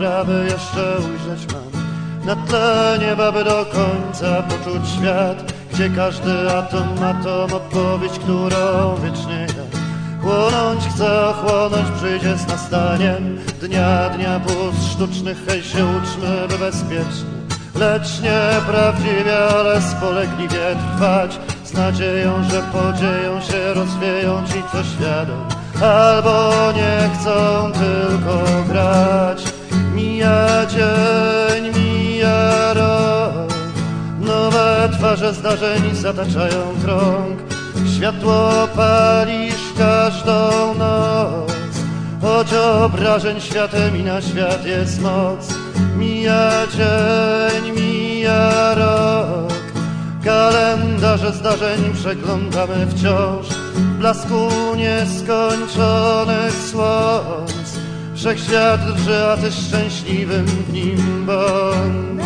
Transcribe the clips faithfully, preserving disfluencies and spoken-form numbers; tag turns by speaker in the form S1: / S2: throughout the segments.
S1: sprawy jeszcze ujrzeć mam. Na tle nieba, by do końca poczuć świat, gdzie każdy atom ma tą opowieść, którą wiecznie ja chłonąć chcę, chłonąć przyjdzie z nastaniem dnia, dnia pust sztucznych. Hej, się uczmy, by bezpiecznie, lecz nie prawdziwie, ale spolegliwie trwać, z nadzieją, że podzieją się, rozwieją ci, co świadom, albo nie chcą tylko grać. Mija dzień, mija rok, nowe twarze zdarzeń zataczają krąg. Światło palisz każdą noc, choć obrażeń światem i na świat jest moc. Mija dzień, mija rok, kalendarze zdarzeń przeglądamy wciąż w blasku nieskończonych słońc. Wszechświat drży, a ty szczęśliwym w nim bądź.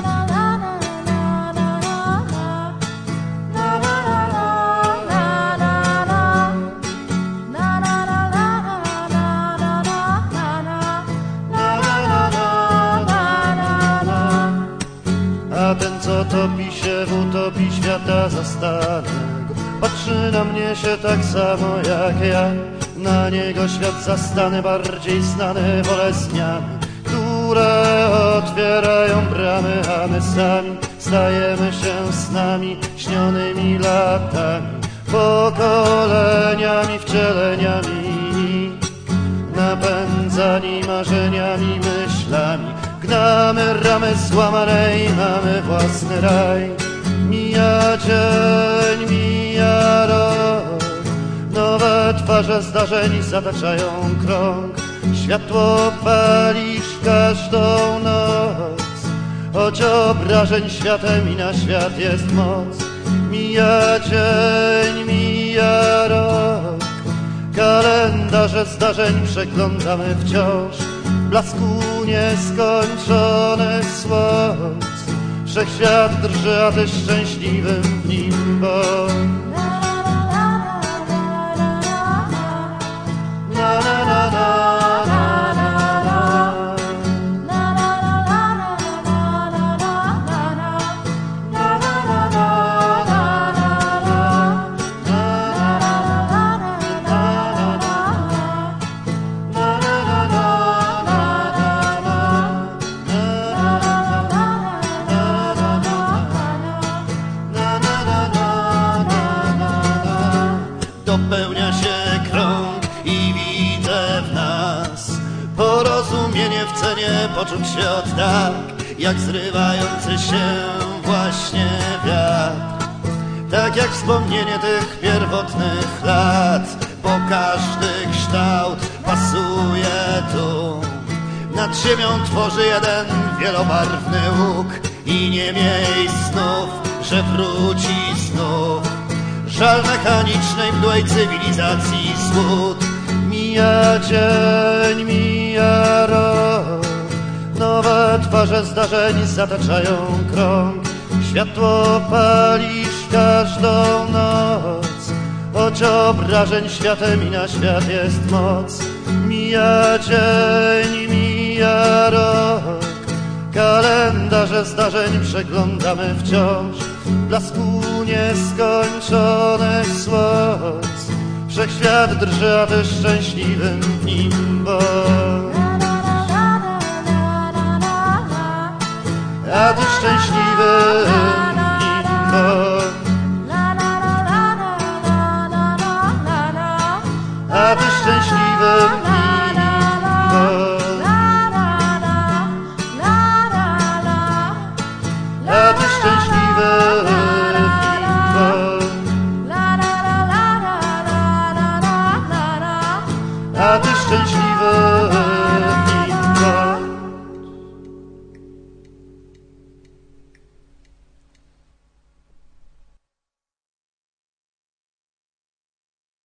S1: A ten, co topi się w utopii świata zastanego, patrzy na mnie się tak samo jak ja. Na niego świat zastany, bardziej znany, wolę zmiany, które otwierają bramy, a my sami stajemy się snami śnionymi latami, pokoleniami, wcieleniami, napędzani marzeniami, myślami. Gnamy ramy złamane i mamy własny raj. Mija dzień, mija rok, nowe twarze zdarzeń zataczają krąg. Światło palisz każdą noc, choć obrażeń światem i na świat jest moc. Mija dzień, mija rok, kalendarze zdarzeń przeglądamy wciąż w blasku nieskończonych słońc. Wszechświat drży, a ty szczęśliwym w nim bądź. Na, na, na, na, na, na, na. Dopełnia się krąg i widzę w nas porozumienie w cenie poczuć się od tak, jak zrywający się właśnie wiatr. Tak jak wspomnienie tych pierwotnych lat, bo każdy kształt pasuje tu. Nad ziemią tworzy jeden wielobarwny łuk i nie miej snów, że wróci znów. Żal mechanicznej mdłej cywilizacji złód. Mija dzień, mija rok, nowe twarze zdarzeń zataczają krąg. Światło palisz każdą noc, choć obrażeń światem i na świat jest moc. Mija dzień, mija rok, kalendarze zdarzeń przeglądamy wciąż w blasku nieskończonych słońc. Wszechświat drży, a ty szczęśliwym w nim bądź. A ty szczęśliwym w nim bądź. A ty szczęśliwym w nim bądź. A ty szczęśliwym w nim bądź. A ty szczęśliwy.